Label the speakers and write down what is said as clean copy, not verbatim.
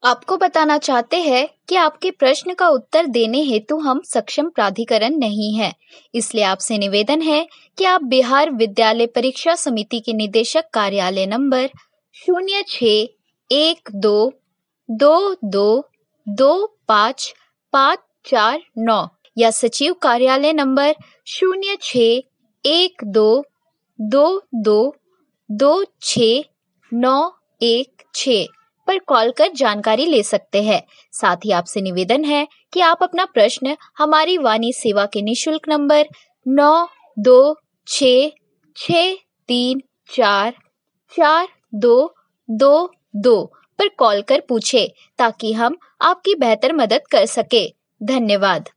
Speaker 1: आपको बताना चाहते हैं कि आपके प्रश्न का उत्तर देने हेतु हम सक्षम प्राधिकरण नहीं है, इसलिए आपसे निवेदन है कि आप बिहार विद्यालय परीक्षा समिति के निदेशक कार्यालय नंबर 0612222549 या सचिव कार्यालय नंबर 06122226 पर कॉल कर जानकारी ले सकते हैं। साथ ही आपसे निवेदन है कि आप अपना प्रश्न हमारी वाणी सेवा के निशुल्क नंबर 9266344222 पर कॉल कर पूछे ताकि हम आपकी बेहतर मदद कर सके। धन्यवाद।